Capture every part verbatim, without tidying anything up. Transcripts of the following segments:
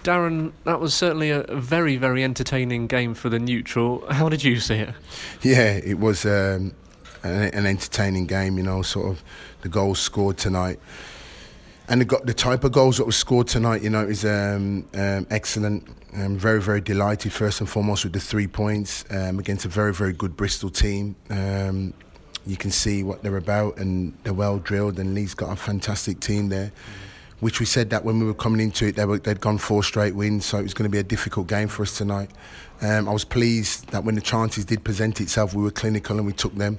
Darren, that was certainly a very, very entertaining game for the neutral. How did you see it? Yeah, it was um, an, an entertaining game, you know, sort of the goals scored tonight. And the, the type of goals that was scored tonight, you know, is um, um, excellent. I'm very, very delighted, first and foremost, with the three points um, against a very, very good Bristol team. Um, you can see what they're about, and they're well drilled, and Lee's got a fantastic team there. Mm. Which we said that when we were coming into it, they were, they'd gone four straight wins, so it was going to be a difficult game for us tonight. Um, I was pleased that when the chances did present itself, we were clinical and we took them.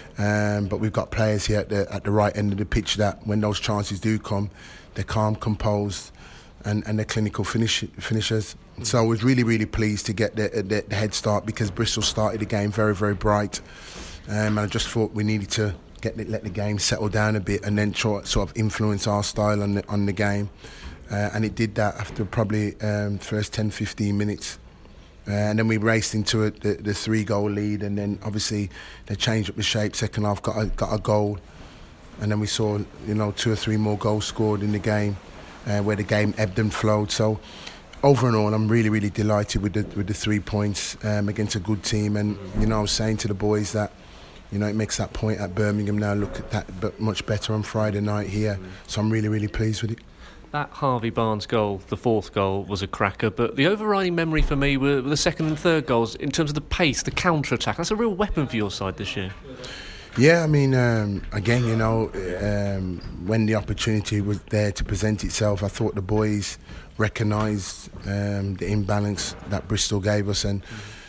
Um, but we've got players here at the, at the right end of the pitch that when those chances do come, they're calm, composed, and, and they're clinical finish, finishers. So I was really, really pleased to get the, the, the head start, because Bristol started the game very, very bright. Um, and I just thought we needed to get the, let the game settle down a bit and then try, sort of influence our style on the, on the game. Uh, and it did that after probably um, first ten, fifteen minutes. Uh, and then we raced into it, the, the three-goal lead, and then obviously they changed up the shape. Second half got a, got a goal, and then we saw, you know, two or three more goals scored in the game, uh, where the game ebbed and flowed. So over and all, I'm really, really delighted with the with the three points um, against a good team. And you know, I was saying to the boys that, you know, it makes that point at Birmingham now look at that but much better on Friday night here. So I'm really, really pleased with it. That Harvey Barnes goal, the fourth goal, was a cracker, but the overriding memory for me were the second and third goals in terms of the pace, the counter-attack. That's a real weapon for your side this year. Yeah, I mean, um, again, you know, um, when the opportunity was there to present itself, I thought the boys recognised um, the imbalance that Bristol gave us, and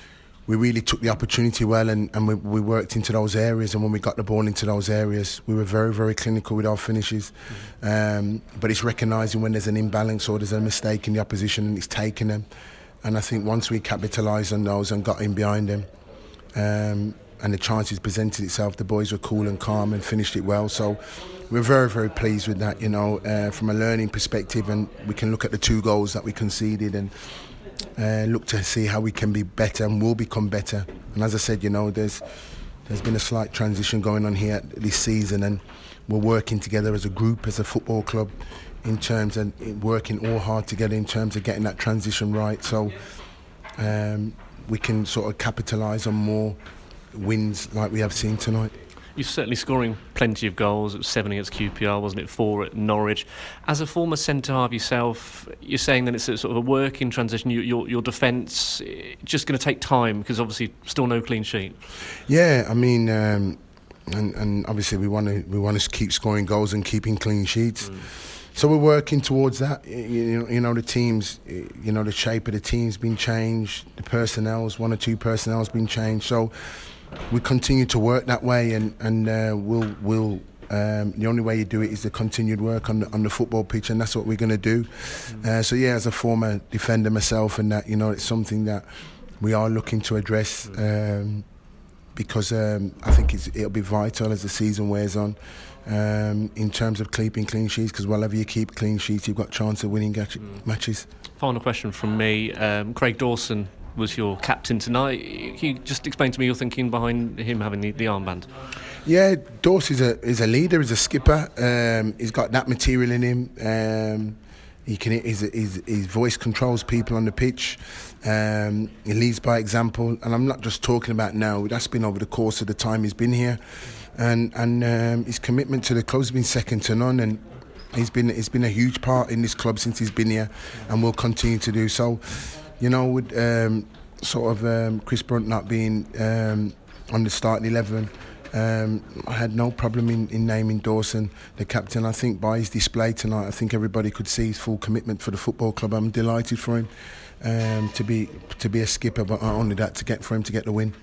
we really took the opportunity well, and, and we, we worked into those areas. And when we got the ball into those areas, we were very, very clinical with our finishes. Mm-hmm. Um, but it's recognising when there's an imbalance or there's a mistake in the opposition, and it's taking them. And I think once we capitalised on those and got in behind them, um, and the chances presented itself, the boys were cool and calm and finished it well. So we're very, very pleased with that, you know, uh, from a learning perspective. And we can look at the two goals that we conceded and Uh, look to see how we can be better and will become better. And as I said, you know, there's there's been a slight transition going on here this season, and we're working together as a group, as a football club, in terms of working all hard together in terms of getting that transition right, so um, we can sort of capitalise on more wins like we have seen tonight. You're certainly scoring plenty of goals. It was seven against Q P R, wasn't it? Four at Norwich. As a former centre-half yourself, you're saying that it's a sort of a working transition. Your, your, your defence just going to take time, because obviously still no clean sheet. Yeah, I mean, um, and, and obviously we want to we want to keep scoring goals and keeping clean sheets. Mm. So we're working towards that. You know, you know, the teams, you know, the shape of the team's been changed. The personnel's one or two personnel's been changed. So we continue to work that way, and and uh, we'll we'll. Um, the only way you do it is the continued work on the, on the football pitch, and that's what we're going to do. Mm. Uh, so yeah, as a former defender myself, and that, you know, it's something that we are looking to address, um, because um, I think it's, it'll be vital as the season wears on, um, in terms of keeping clean sheets. Because whenever you keep clean sheets, you've got a chance of winning mm. matches. Final question from me, um, Craig Dawson was your captain tonight. Can you just explain to me your thinking behind him having the, the armband? Yeah, Dawson is a is a leader, is a skipper. Um, he's got that material in him. Um, he can his, his his voice controls people on the pitch. Um, he leads by example, and I'm not just talking about now. That's been over the course of the time he's been here, and and um, his commitment to the club's been second to none. And he's been he's been a huge part in this club since he's been here, and will continue to do so. You know, with um, sort of um, Chris Brunt not being um, on the starting eleven, um, I had no problem in, in naming Dawson the captain. I think by his display tonight, I think everybody could see his full commitment for the football club. I'm delighted for him um, to be to be a skipper, but not only that, to get for him to get the win.